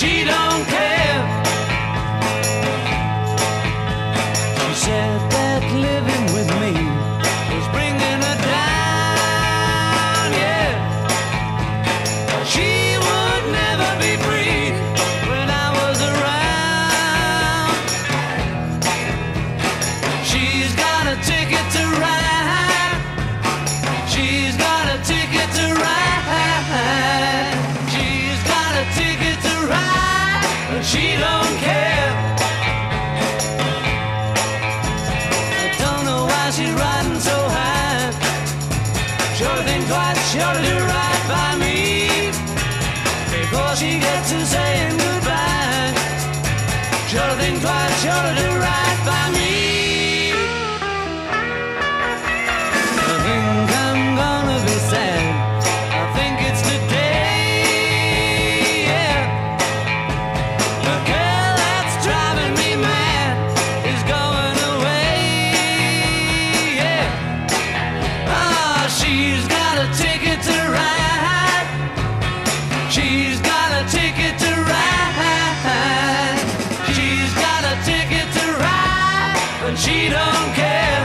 she don't care. She said that living with me was bringing her down, yeah. She would never be free when I was around. She's got a ticket to ride. She's got a ticket to ride. She's got a ticket to ride, but she don't care. I don't know why she's riding so high. Sure to think twice, sure to do right by me before she gets to saying goodbye. Sure to think twice, sure to do right by me. I think I'm gonna be sad. I think it's today, yeah. The girl that's driving me mad is going away, yeah. Ah, she's got a ticket to ride. She's got a ticket to ride. She's got a ticket to ride, but she don't care.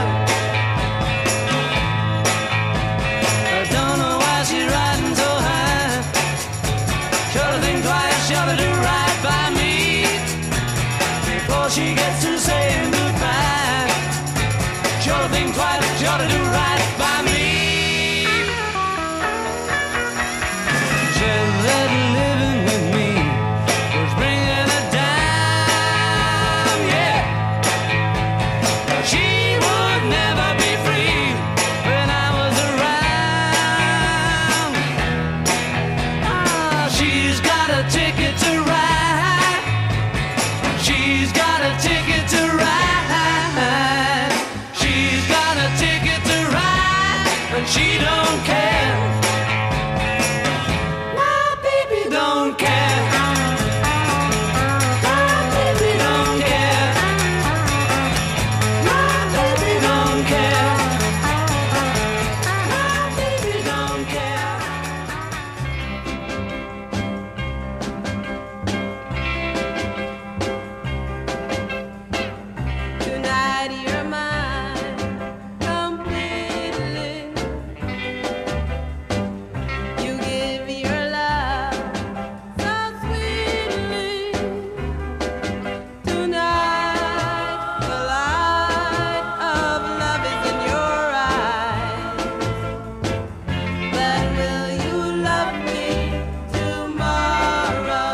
I don't know why she's riding so high. Sure to think twice, sure to do right by me before she gets to saying goodbye. Sure to think twice, sure to do right by me. She said that living with me was bringing her down, yeah. She would never be free when I was around. Ah, she's got a ticket to ride. She's got a ticket to ride. She's got a ticket to ride, but she don't care. My baby don't care. My baby don't care. My baby don't care. My baby don't care. Tonight you're mine completely. You give me your love so sweetly. Tonight the light of love is in your eyes. But will you love me tomorrow?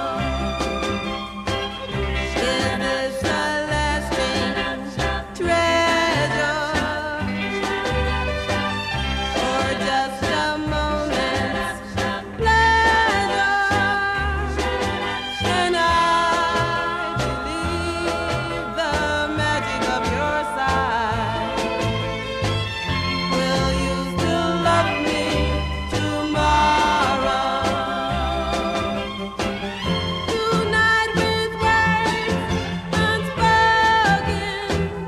Is this a lasting treasure, or just a moment's pleasure? Can I believe the magic of your side? Will you still love me tomorrow? Tonight with words unspoken,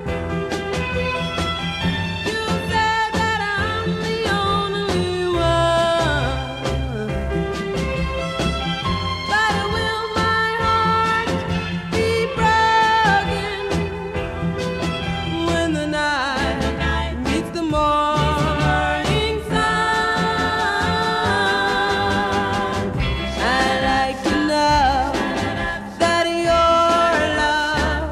you said that I'm the only one. But will my heart be broken when the night meets the morning sun? I'd like to know that your love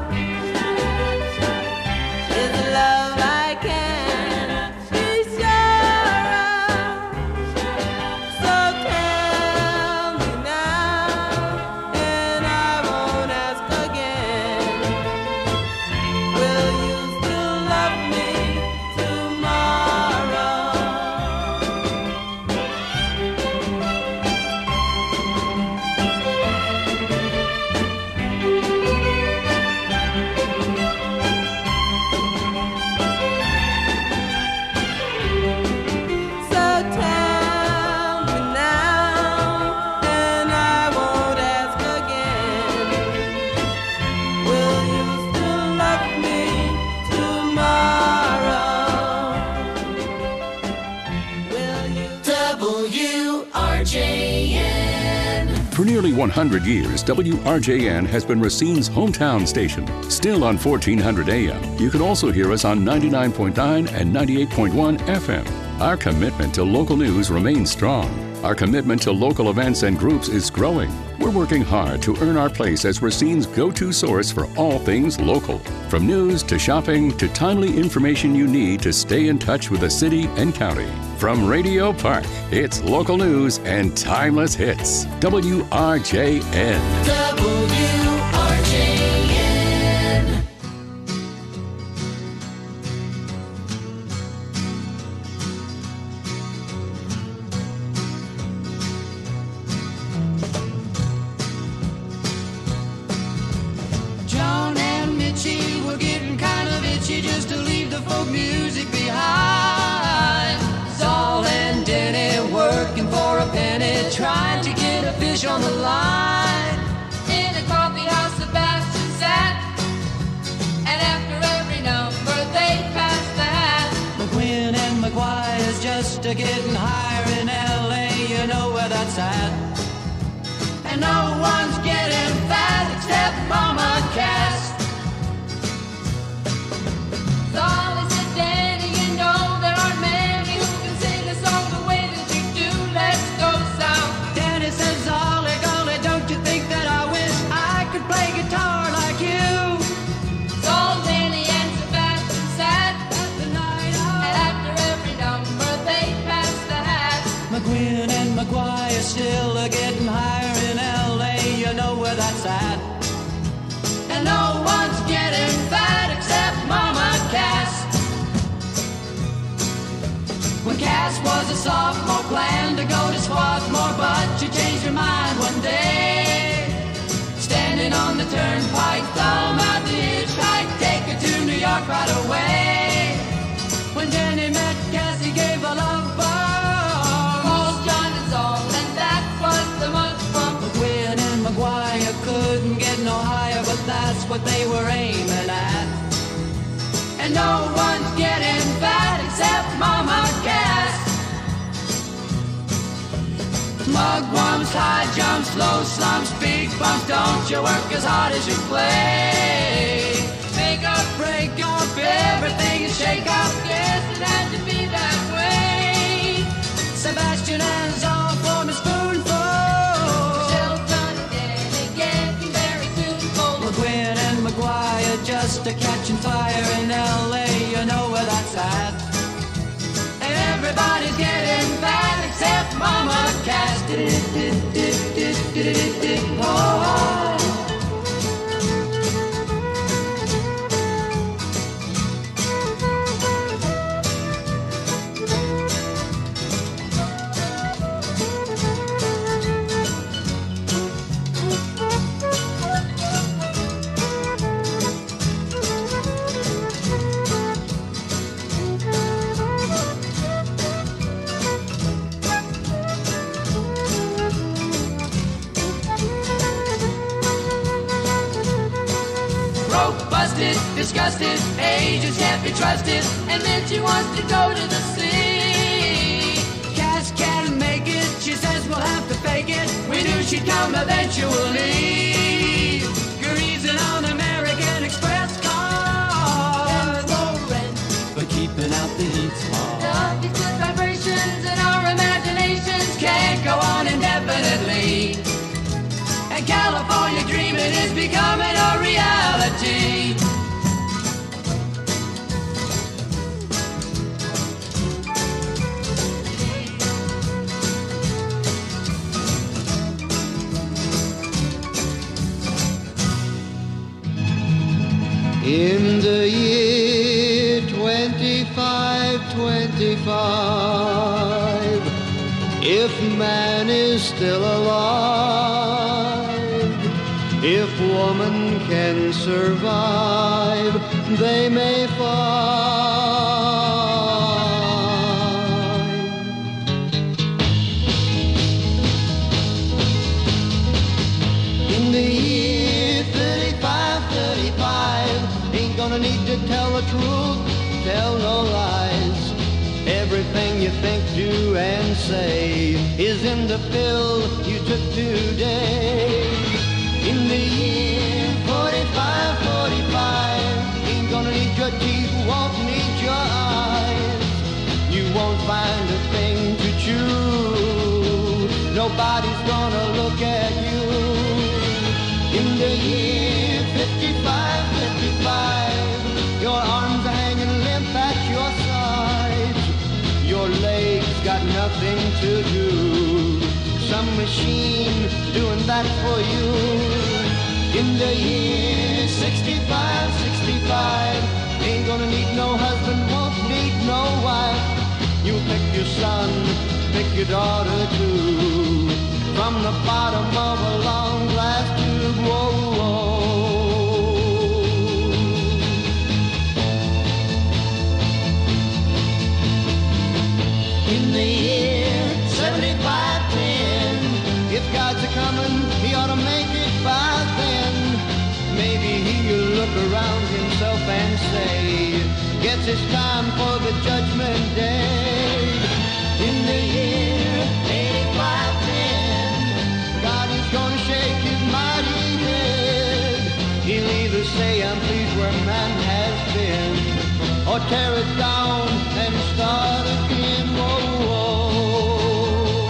is a love I can be sure of. So tell me now, and I won't ask again. Will you still love me tomorrow? So tell me now, and I won't ask again. Will you still love me tomorrow? Will you? WRJN. For nearly 100 years, WRJN has been Racine's hometown station. Still on 1400 AM, you can also hear us on 99.9 and 98.1 FM. Our commitment to local news remains strong. Our commitment to local events and groups is growing. We're working hard to earn our place as Racine's go-to source for all things local. From news to shopping to timely information you need to stay in touch with the city and county. From Radio Park, it's local news and timeless hits. WRJN. WRJN. John and Mitchie were getting kind of itchy just to leave the folk music behind. Saul and Denny working for a penny, trying to get a fish on the line. In a coffee house, Sebastian sat, and after every number they passed the hat. McQueen and McGuire's just a getting higher in L.A., you know where that's at. And no one's getting fat except Mama Cass. Saul said, Danny, you know there aren't many who can sing a song the way that you do. Let's go south. Danny says, Ollie, golly, don't you think that I wish I could play guitar like you? Saul, Danny, and Sebastian sat at the night out, and after every number they passed the hat. McQueen and McGuire still are getting higher in L.A., you know where that's at. And no one's getting fat except Mama Cass. When Cass was a sophomore, planned to go to Swarthmore, but she changed her mind one day. Standing on the turnpike, thumb out the hitchhike, take her to New York right away. When Jenny met Cass, he gave a love bomb. Called John and Saul, and that was the month from McQueen and McGuire couldn't get no higher, but that's what they were aiming at. And no one's getting fat except Mama Cass. Mugwumps, high jumps, low slumps, big bumps, don't you work as hard as you play. Make up, break up, everything is shake up. Yes, it had to be that way. Sebastian and Saul form a spoonful. Shelton and Danny getting very soon cold. McQueen and McGuire just a catching fire in L.A., you know where that's at. And everybody's getting fat except Mama Cass. Oh. Disgusted, agents can't be trusted, And then she wants to go to the sea. Cass can't make it, she says we'll have to fake it. We knew she'd come eventually. Greasing on American Express cars, but keeping out the heat's hard. The good vibrations in our imaginations Can't go on indefinitely. And California dreaming is becoming a reality. In the year 2525, if man is still alive, if woman can survive, they may find. In the year 3535, ain't gonna need to tell the truth, tell no lies. Everything you think, do, and can say is in the pill you took today. In the year 45, 45, ain't gonna need your teeth, won't need your eyes. You won't find a thing to chew. Nobody's gonna look at you. In the year 55, 55, your arms are hanging limp at your sides. Your legs got nothing to do. Some machine doing that for you. In the year 65, 65, ain't gonna need no husband, won't need no wife. You pick your son, pick your daughter too, from the bottom of a long glass tube. Whoa, whoa. In the year 75, 10, if God's a-coming, he ought to make it by then. Maybe he'll look around himself and say, guess it's time for the judgment day. In the year 85, 10, God is gonna shake his mighty head. He'll either say, I'm pleased where man has been, or tear it down and start again. Whoa, whoa.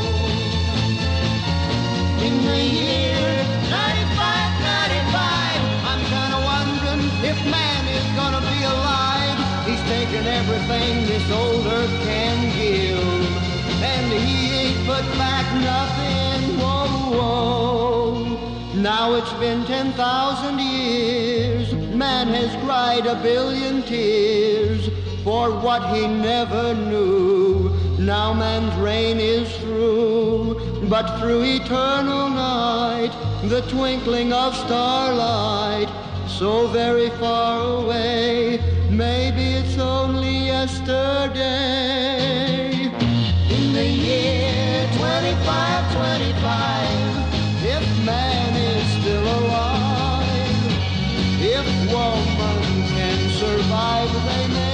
In the year 95, 95, I'm kinda wondering if man is gonna be alive. He's taken everything this old earth can give, and he ain't put back nothing. Whoa, whoa. Now it's been 10,000 years. Man has cried a billion tears for what he never knew. Now man's reign is through, but through eternal night, the twinkling of starlight, so very far away, maybe it's only yesterday. In the year 25, 25, if man is still alive, if woman can survive, they may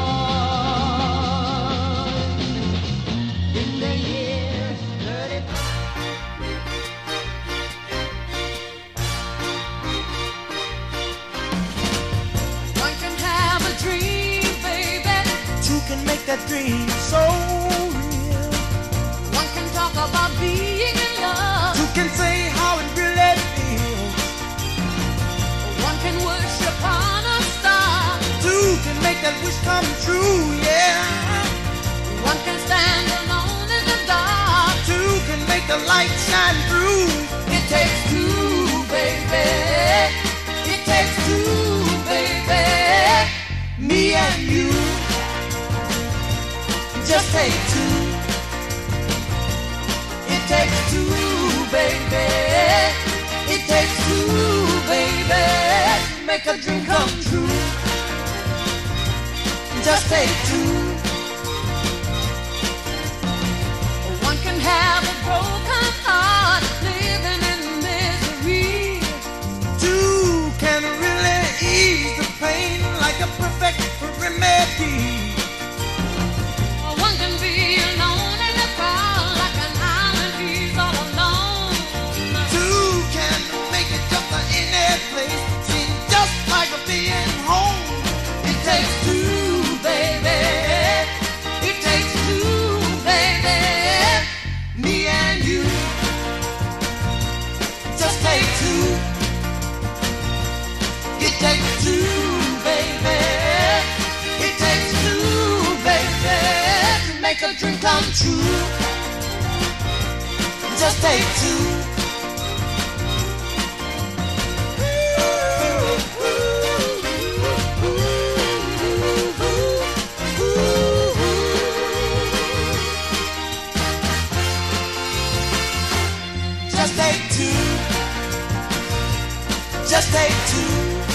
find. In the year 35. One can have a dream, baby. Two can make that dream so real. One can talk about being in love. Two can say how it really feels. One can worship on a star. Two can make that wish come true, yeah. One can stand alone in the dark. Two can make the light shine through. It takes two, baby. It takes two, baby. Me and you. Just take two. It takes two, baby. It takes two, baby. Make a dream come true. Just take two. One can have a broken heart, living in misery. Two can really ease the pain like a perfect remedy. One can be alone in the crowd like an island, he's all alone. Two can make it just in their place, seem just like being home. It takes two, baby. It takes two, baby. Me and you. Just take two. It takes two, baby. It takes two, baby, to make a dream come true. Just take two. Just take two. Just take two.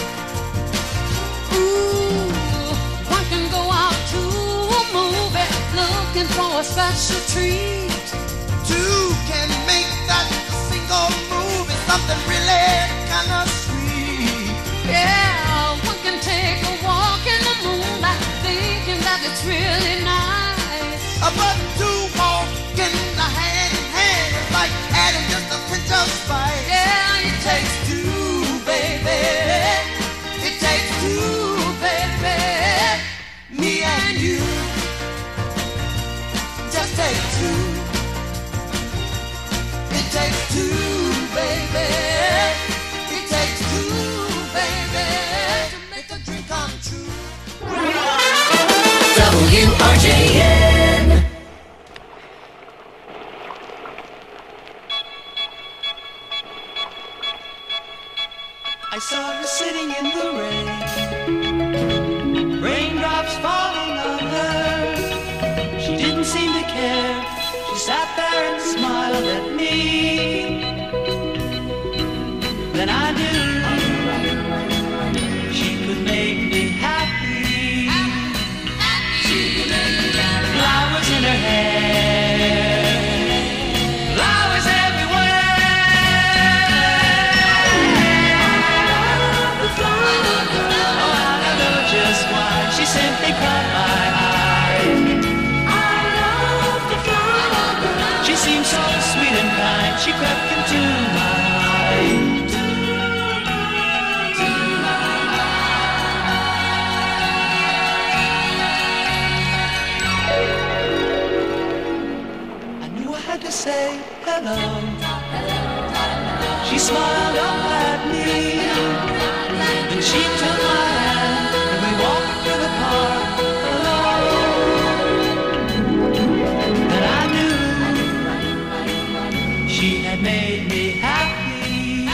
Ooh, one can go out to a movie looking for a special treat. Two can make that single movie something really kind of sweet. Yeah, one can take a walk in the moonlight thinking that it's really nice. But two more takes two, baby. It takes two, baby, to make a dream come true. WRJN. I saw her sitting in the rain, raindrops falling on her. She didn't seem to care. She sat there and smiled at me. Then I knew she could make me happy. Flowers in her hair, flowers everywhere. Oh, I don't know just why she simply caught my eye. She seemed so sweet and kind. She crept into my mind. I knew I had to say hello. She smiled up at me. Then she took my hand and we walked through the park alone. And I knew she had made me happy.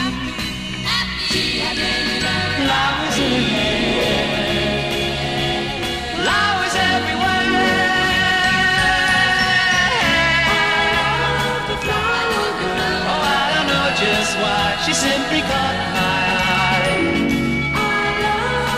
Flowers in her hair, flowers everywhere. Oh, I don't know just why she simply caught my eye.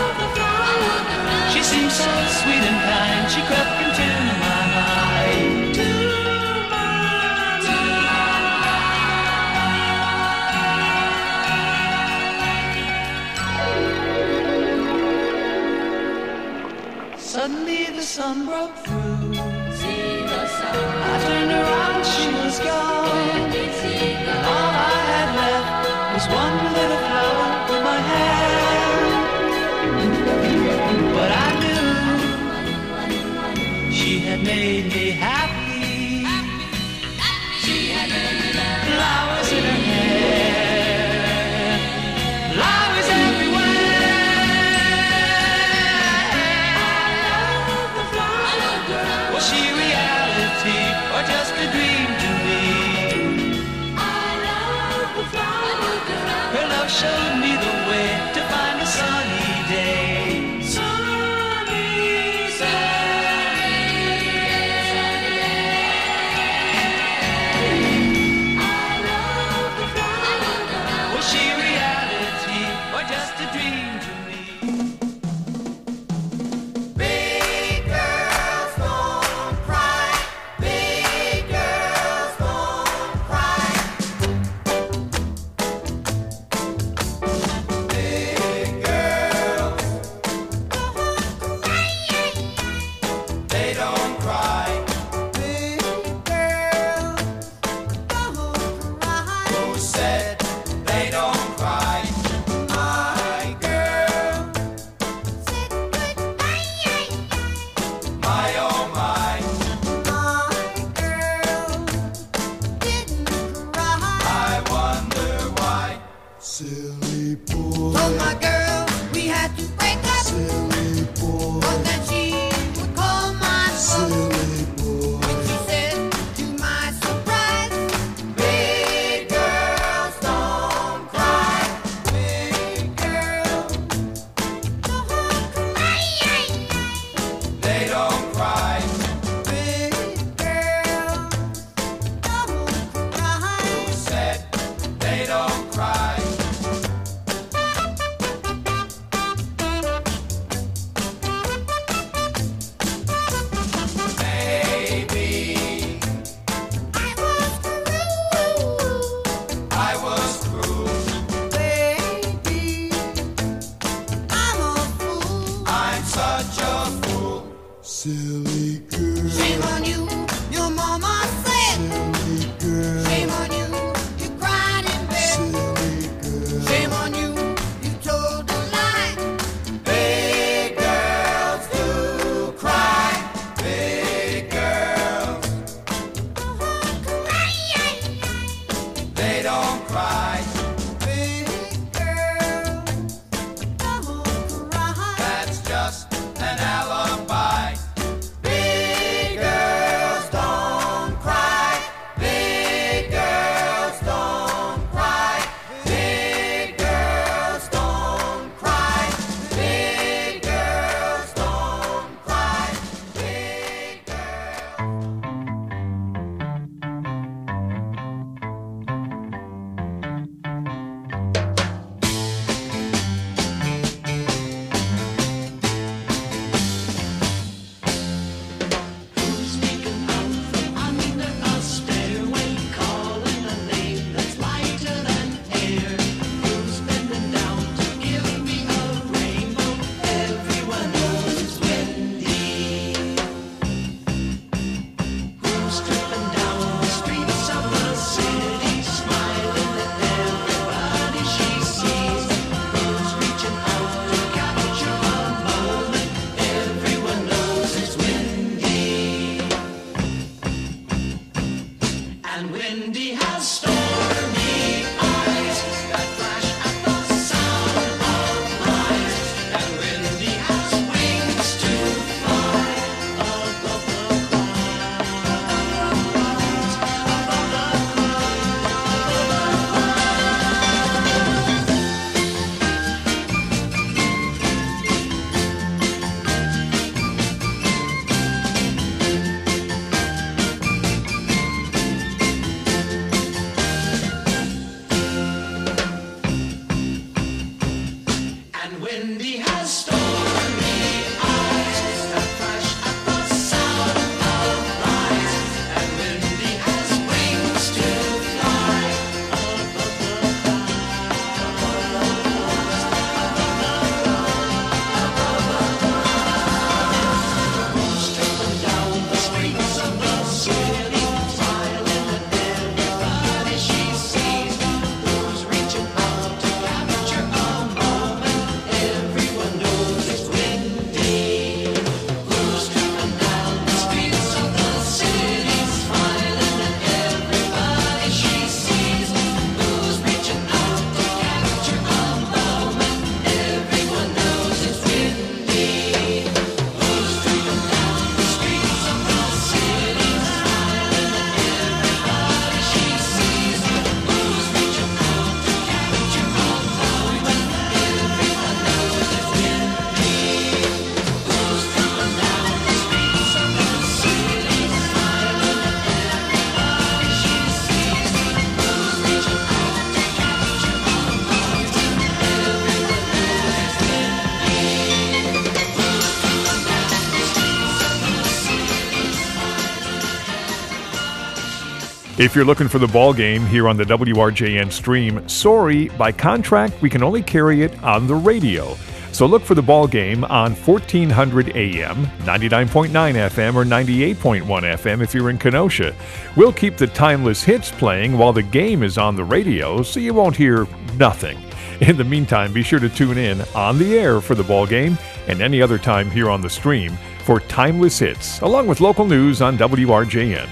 If you're looking for the ball game here on the WRJN stream, sorry, by contract, we can only carry it on the radio. So look for the ball game on 1400 AM, 99.9 FM, or 98.1 FM if you're in Kenosha. We'll keep the timeless hits playing while the game is on the radio, so you won't hear nothing. In the meantime, be sure to tune in on the air for the ball game and any other time here on the stream for timeless hits, along with local news on WRJN.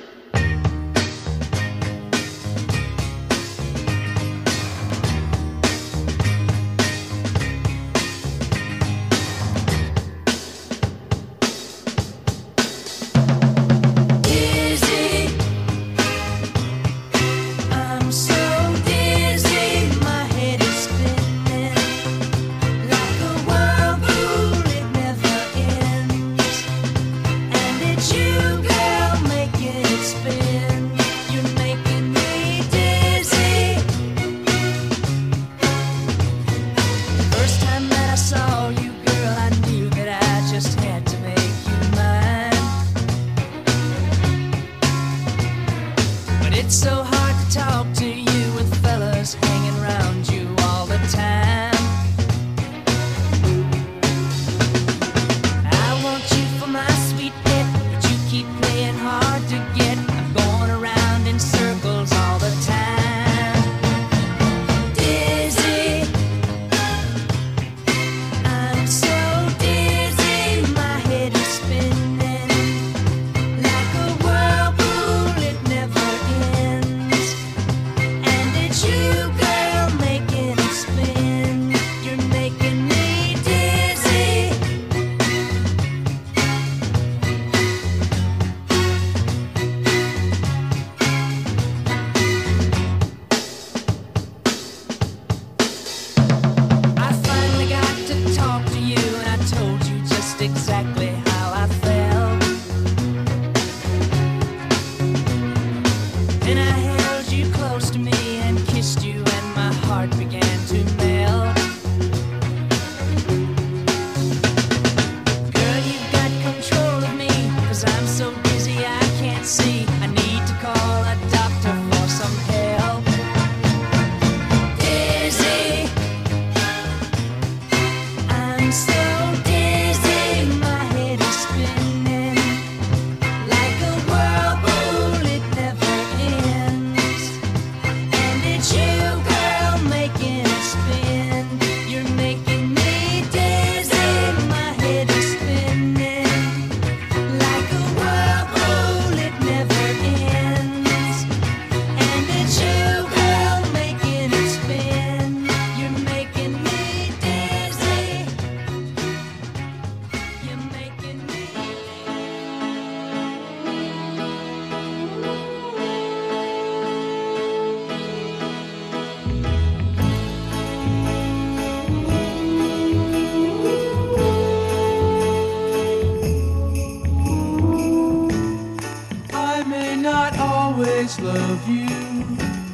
Love you,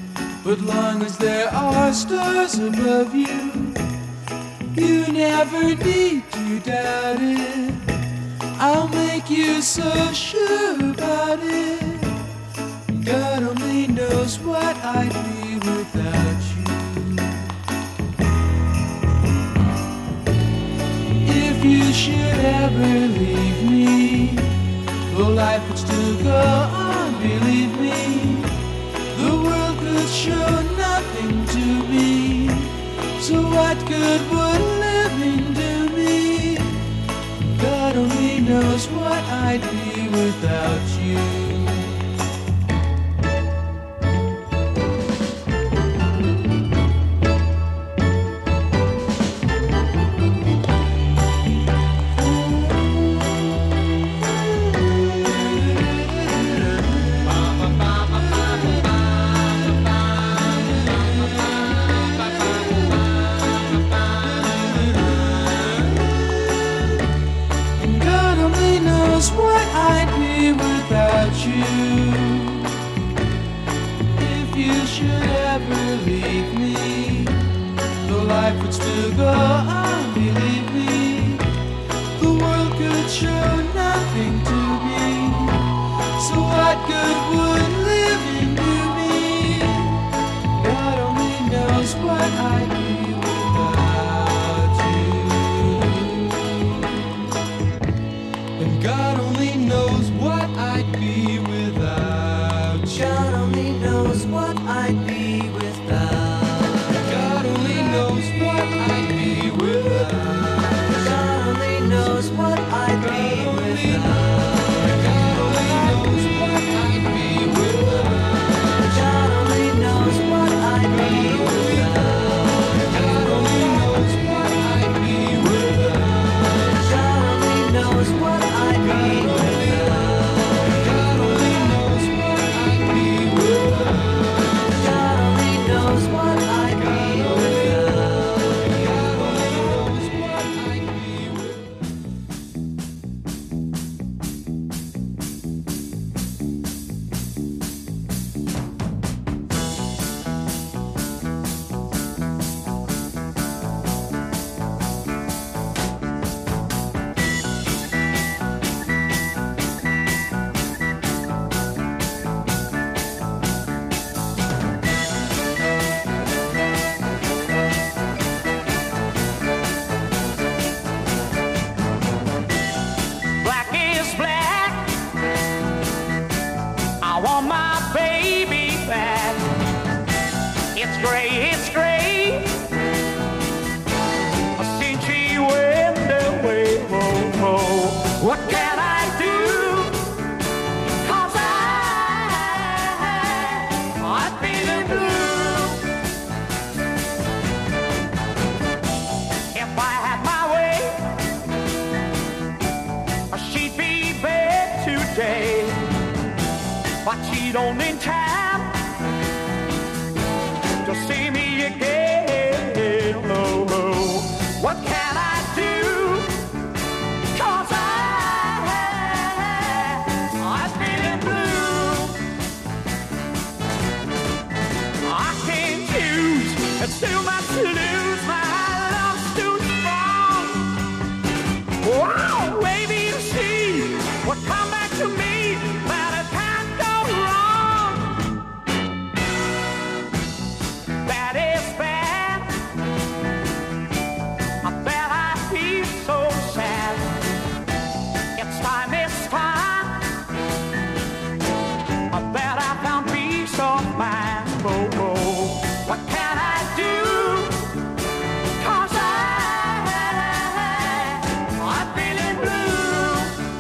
but long as there are stars above you, you never need to doubt it. I'll make you so sure about it. God only knows what I'd be without you. If you should ever leave me, though life would still go on, believe me, the world could show nothing to me. So what good would living do me? God only knows what I'd be without you. What I'd be without you. If you should ever leave me, though life would still go on, believe me, the world could show nothing to me. So what good would living God only knows what I'd be without. God only knows what I'd be without. God only knows what I'd be without. God only knows what I'd be without. God only knows what I'd be without. God only knows what I'd be without. God only knows what I'd be without. God only knows what I'd be without. God only knows what I'd be without. God only knows what I'd be without. Black is black. I want my baby back. It's gray, it's gray. Since she went away, oh, oh. What can I do? 'Cause I'm feeling blue. If I had my way, she'd be back today, but she don't in time to see me again. Oh, oh. What can I do? 'Cause I'm feeling blue. I can't choose, it's too much to lose. My love's too strong. Wow, maybe you see what come back to me, that it can't go wrong. That is bad. I bet I feel so sad. It's time, I bet I found peace of mind. Oh, oh. What can I do? 'Cause I'm feeling blue.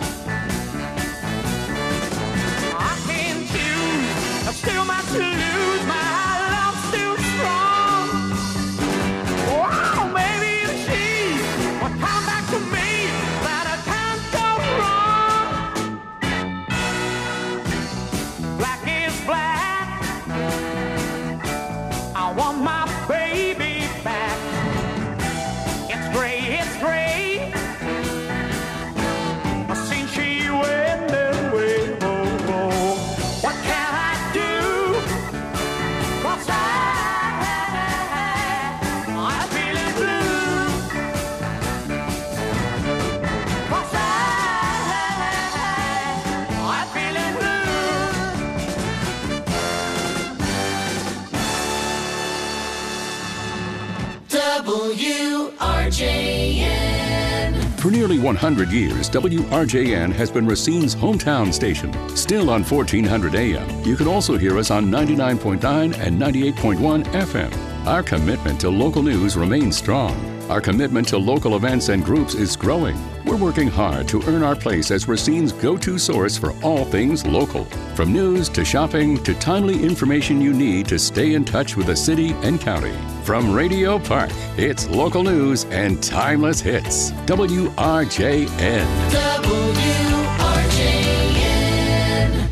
I can't choose, there's still much to lose. My love's too strong. Wow, maybe you see what come back to me, that I can't go wrong. Black is black. I want my baby back. It's gray, it's gray. Since she went away, oh, oh. What can I do? 'Cause I'm feeling blue. 'Cause I'm feeling blue. WRJN. For nearly 100 years, WRJN has been Racine's hometown station. Still on 1400 AM, you can also hear us on 99.9 and 98.1 FM. Our commitment to local news remains strong. Our commitment to local events and groups is growing. We're working hard to earn our place as Racine's go-to source for all things local. From news to shopping to timely information you need to stay in touch with the city and county. From Radio Park, it's local news and timeless hits. WRJN. WRJN.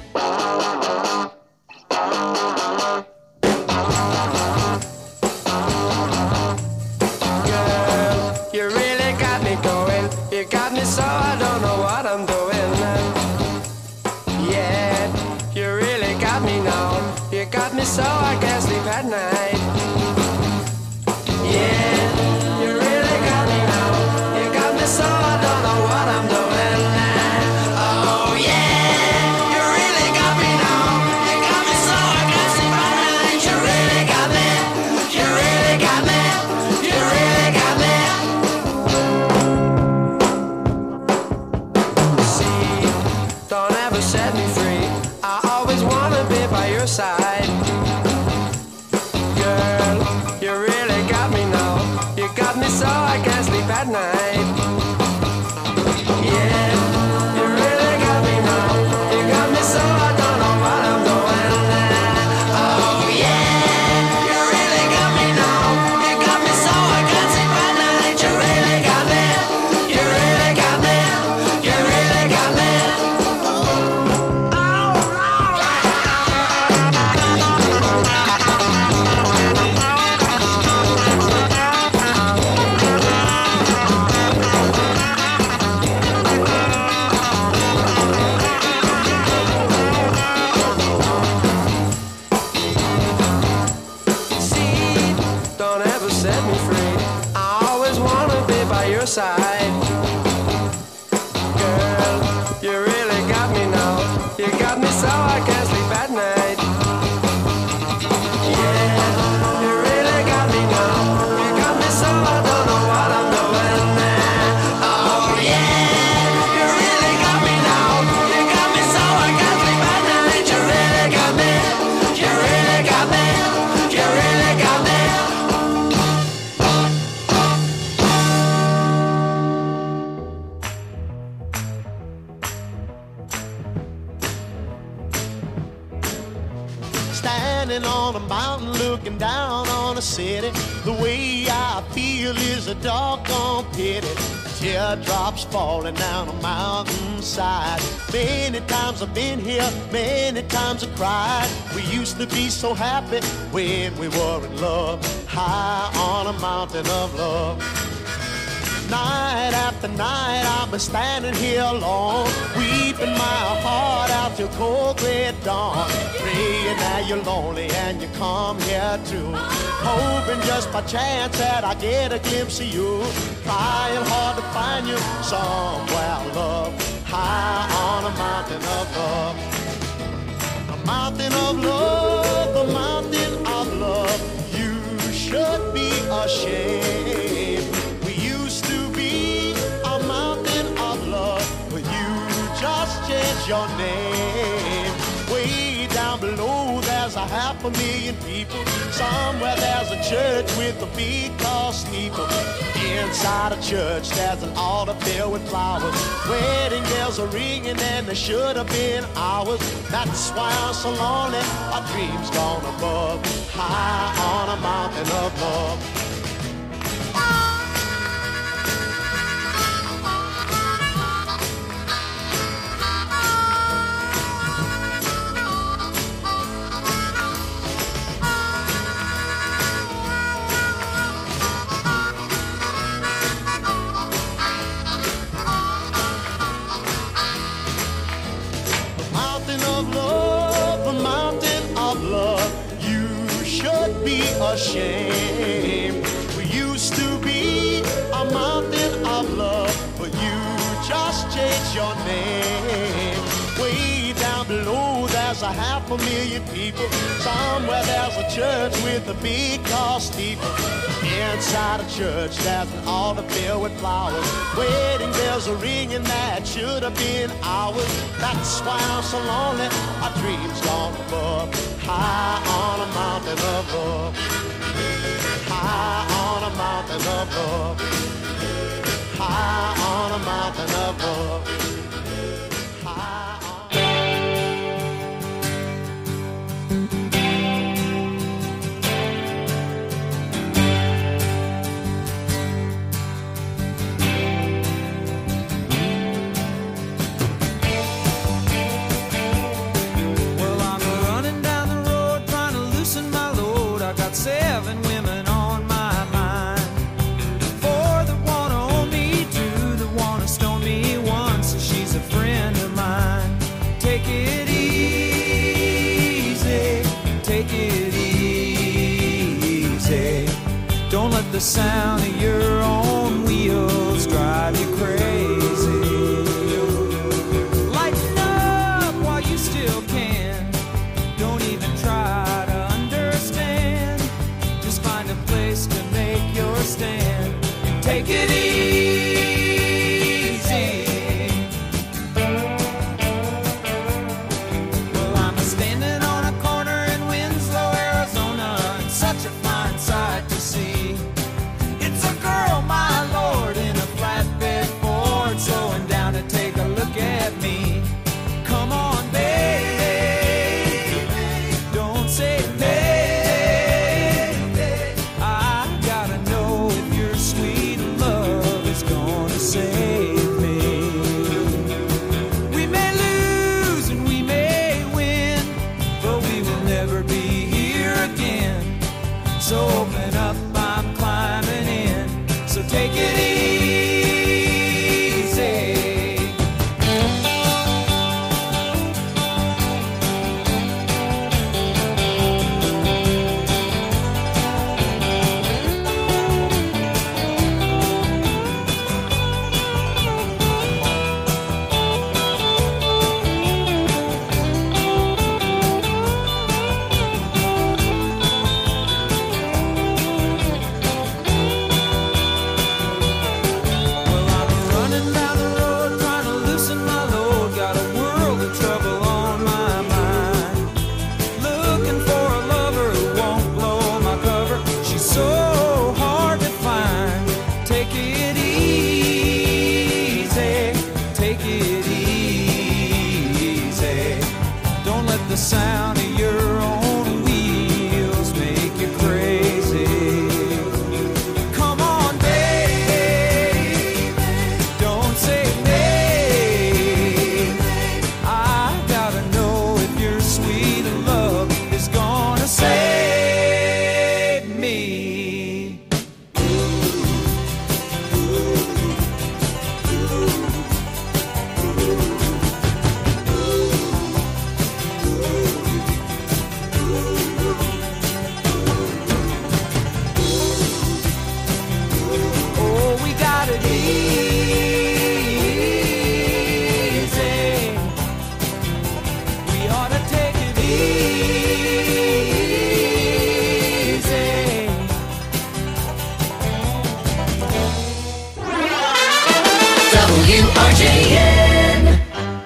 You really got me going. You got me so I don't know what I'm doing. Yeah, you really got me now. You got me so I can't sleep at night. Yeah, you really got me now. You got me so I don't know what I'm doing. Oh yeah, you really got me now. You got me so I can't sleep at night. You really got me. You really got me. You really got me. See, don't ever set me free. I always wanna be by your side. Girl, you really got me now. You got me so I can't sleep at night. Yeah, you really got me now. You got me so I don't know what I'm doing. Oh yeah, you really got me now. You got me so I can't sleep at night. You really got me. You really got me. You really got me. Side. Girl, you really got me now. You got me so I can't sleep at night. Yeah, you really got me now. You got me so I don't know what I'm doing. Oh yeah, you really got me now. You got me so I can't sleep at night. You really got me. You really got me. You really got me. Standing on a mountain looking down on a city, the way I feel is a doggone pity. Teardrops falling down a mountainside. Many times I've been here, many times I cried. We used to be so happy when we were in love, high on a mountain of love. Night after night I've been standing here alone, weeping my heart out till cold gray dawn. Praying that you're lonely and you come here too, hoping just by chance that I get a glimpse of you. Trying hard to find you somewhere, love, high on a mountain of love. A mountain of love, a mountain of love. You should be ashamed. Just change your name. Way down below there's 500,000 people. Somewhere there's a church with a big tall steeple. Inside a church there's an altar filled with flowers. Wedding bells are ringing and they should have been ours. That's why I'm so lonely, my dreams gone above, high on a mountain of love. Ashamed. We used to be a mountain of love, but you just changed your name. Way down below there's 500,000 people. Somewhere there's a church with a big tall steeple. Inside a church there's an altar filled with flowers. Wedding bells are ringing that should have been ours. That's why I'm so lonely, my dreams gone above, high on a mountain of love. High on a mountain of love. High on a mountain of love. High on... Well, I'm running down the road trying to loosen my load. I got 7 women on my mind. 4 that wanna own me, 2 that wanna stone me, 1 so she's a friend of mine. Take it easy, take it easy. Don't let the sound of your own wheels drive you crazy. Lighten up while you still can. Don't even try to understand. Just find a place to make your stand. Take it easy. Well, I'm standing on a corner So open up, I'm climbing in. So take it easy. The sound of your own wheels make you crazy. Come on, baby, don't say nay. I gotta know if your sweet love is gonna save me. WRJN.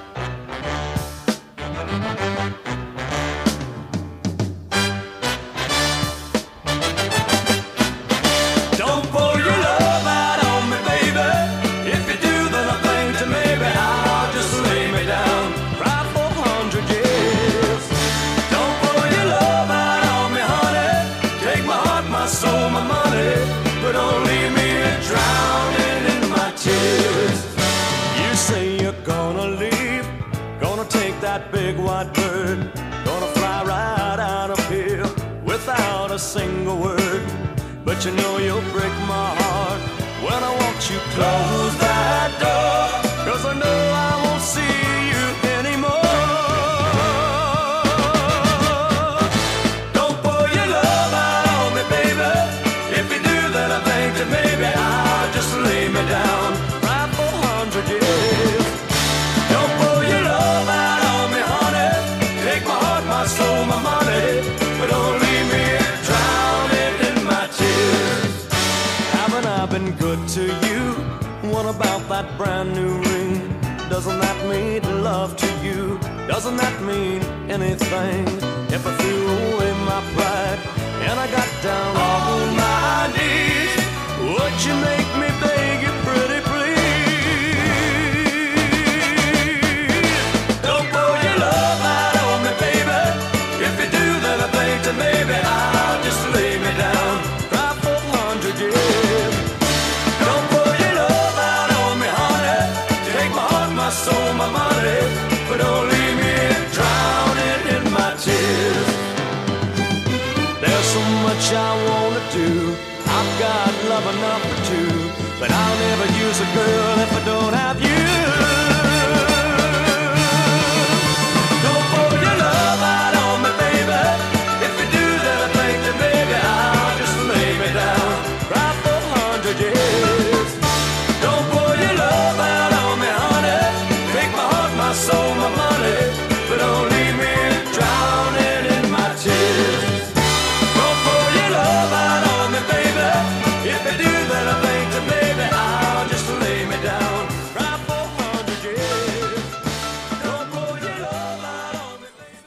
Don't pour your love out on me, baby. If you do, then I think that maybe I'll just lay me down right for 100 years. Don't pour your love out on me, honey. Take my heart, my soul, my money, but don't leave me drowning in my tears. You say you're gonna leave, gonna take that big white bird, gonna fly right out of here without a single word. But you know you'll break my heart when I watch you close that door, 'cause I know I won't see you anymore. Don't pour your love out on me, baby. If you do, then I think that maybe I'll just lay me down right for 100 years. Don't pour your love out on me, honey. Take my heart, my soul, my money, but don't leave me drowning in my tears. Haven't I been good to you? What about that brand new ring? Doesn't that mean love to you? Doesn't that mean anything? If I threw away my pride and I got down on my knees, would you make me beg you pretty please? Don't pour your love out on me, baby. If you do, then I think that maybe I'll just lay me down right for 100 years. Don't pour your love out on me, honey. Take my heart, my soul, my money, but don't leave me drowning in my tears. There's so much I wanna do. I've got love enough for two, but I'll never use a girl if I don't have you. Don't pour your love out on me, baby. If you do, then I think that maybe I'll just lay me down right for 100 years. Don't pour your love out on me, honey. Take my heart, my soul, my money, but don't leave me drowning in my tears. Don't pour your love out on me, baby. If you do, then I think that maybe I'll just lay me down right for 100 years. Don't pour your love out on me, baby.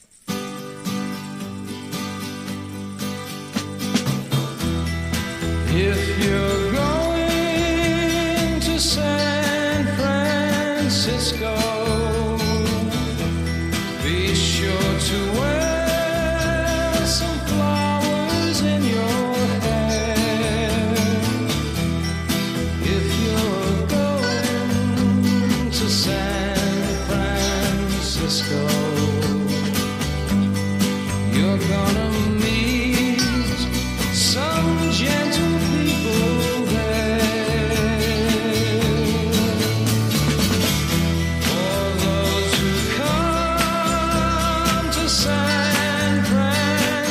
If you're going to San Francisco, be sure to wear some flowers in your hair. If you're going to San Francisco, you're gonna meet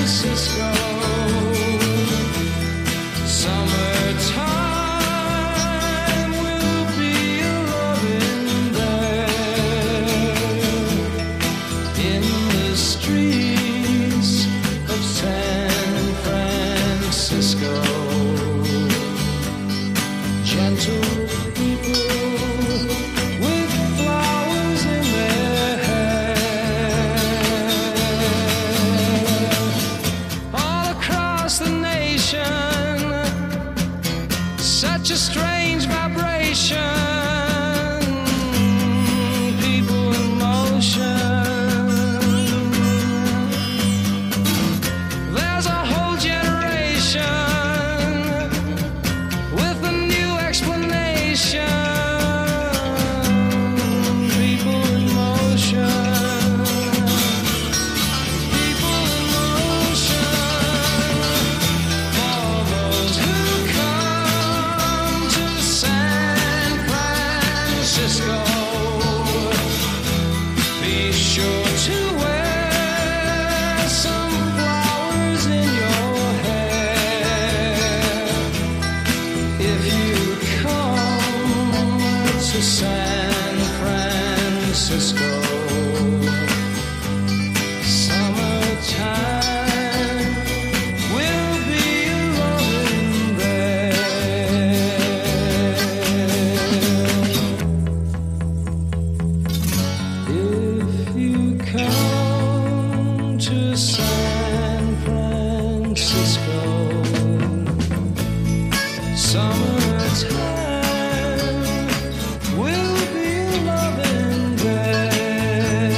Francisco. Summertime will be loving there in the streets of San Francisco. Gentle people with flowers in their hair. All across the nation, such a strange vibration. People in motion. There's a whole generation with a new explanation. People in motion. People in motion. For those who come to San Francisco, be sure to wear some flowers in your hair. If you come to San Francisco, summertime will be loving there. If you come to San Francisco, summertime will be loving there.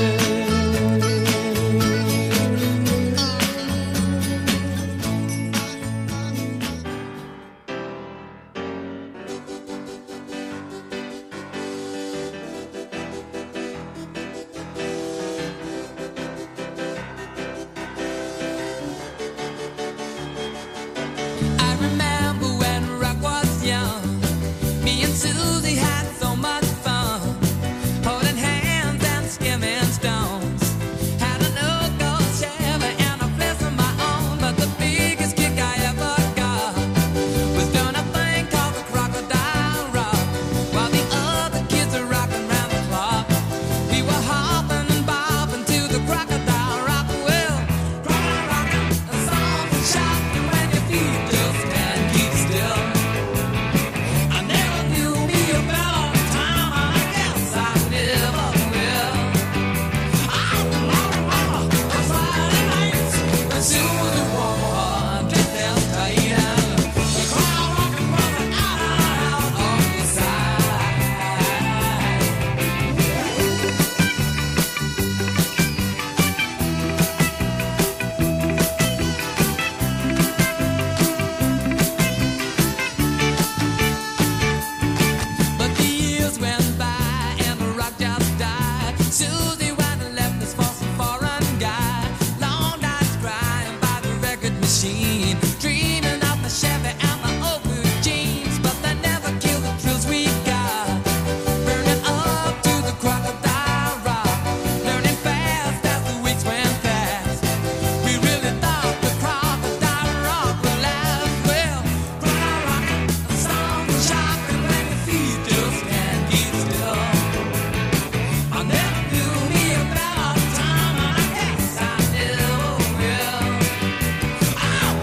I remember when rock was young. Me and Susie had so much fun, holding hands and skimming stones. Had an old gold Chevy and a place of my own, but the biggest kick I ever got was doing a thing called the Crocodile Rock, while the other kids are rocking round the clock. We were hopping and bobbing to the Crocodile Rock. Well, rockin', a song for shocking when your feet just can't keep still. I never knew me a better time, and I guess I never will. On Friday nights, when Susie wore her dress down tight, and the crowd rockin' from the out on the side. But the years went by and the rock just died. Susie went and left us for some foreign guy. Long nights crying by the record machine, dreaming of the Chevy and the old blue jeans. But they never killed the thrills we got, burning up to the Crocodile Rock, learning fast as the weeks went past. We really thought the Crocodile Rock would last. Well, rockin', a song for shocking when your feet just can't keep still. I never knew me a better time, and I guess I never will.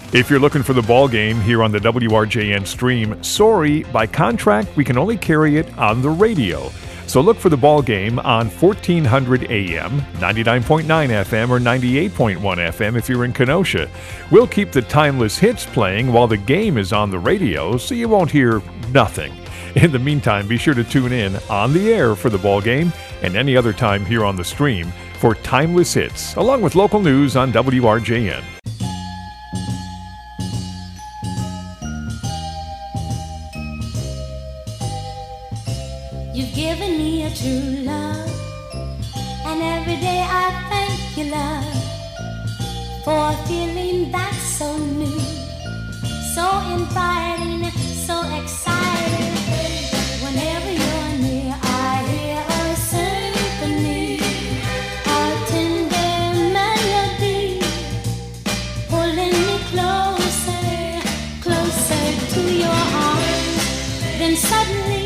If you're looking for the ball game here on the WRJN stream, sorry, by contract, we can only carry it on the radio. So look for the ball game on 1400 AM, 99.9 FM, or 98.1 FM if you're in Kenosha. We'll keep the timeless hits playing while the game is on the radio, so you won't hear nothing. In the meantime, be sure to tune in on the air for the ball game and any other time here on the stream for timeless hits, along with local news on WRJN. You've given me a true love, and every day I thank you, love, for a feeling that's so new, so inviting, so exciting. Whenever you're near, I hear a symphony, a tender melody, pulling me closer, closer to your arms. Then suddenly,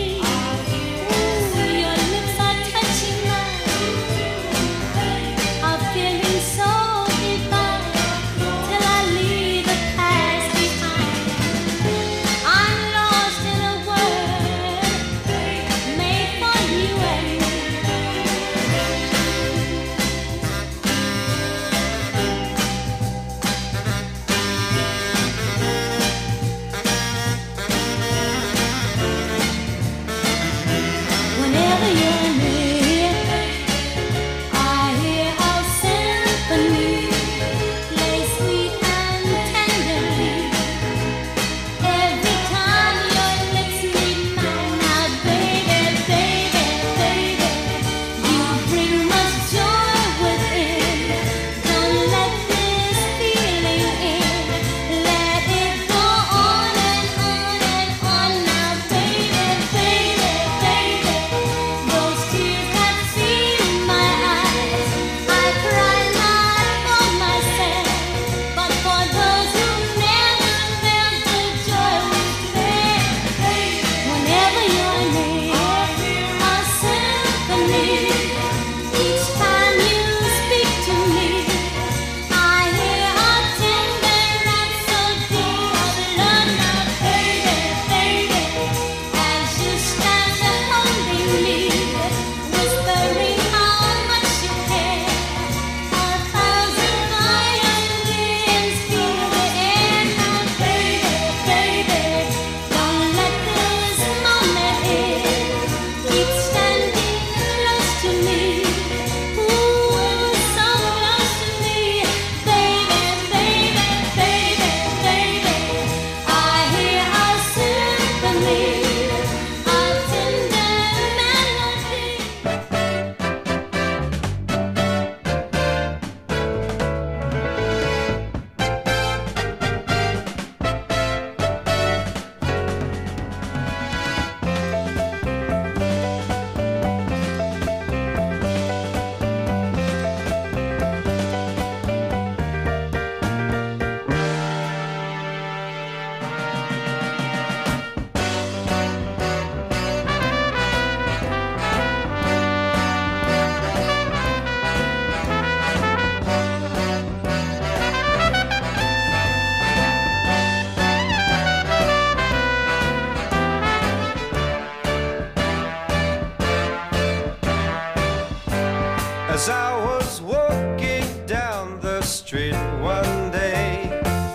As I was walking down the street one day,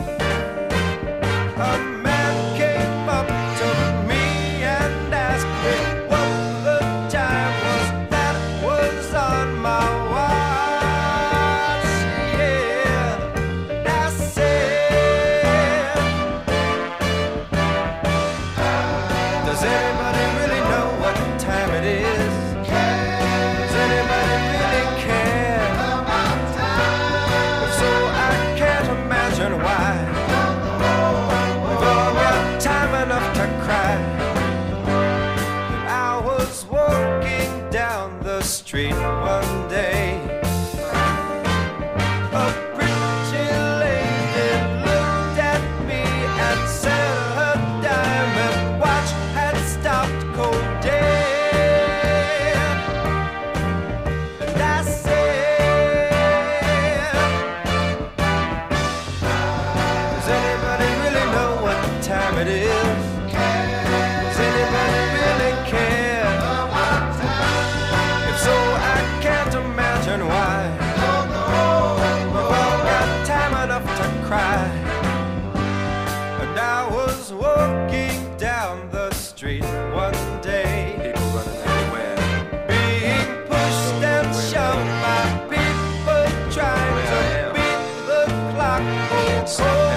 a man came up to me and asked me what the time was that was on my watch. Yeah, and I said, does anybody really know what time it is? Does anybody really care? If so, I can't imagine why we've all got time enough to cry. And I was walking down the street one day, a pretty lady looked at me and said her diamond watch had stopped cold dead. And I said, does anybody rock and soul.